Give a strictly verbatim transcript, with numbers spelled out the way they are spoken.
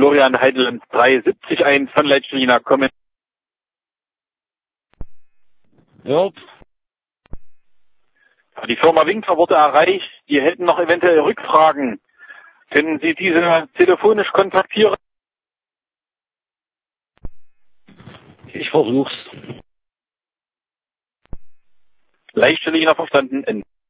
Florian Heideland drei siebzig ein von Leitstillina kommen. Ja. Die Firma Winkler wurde erreicht. Die hätten noch eventuell Rückfragen. Können Sie diese telefonisch kontaktieren? Ich versuch's. Leitstillina verstanden. Ende.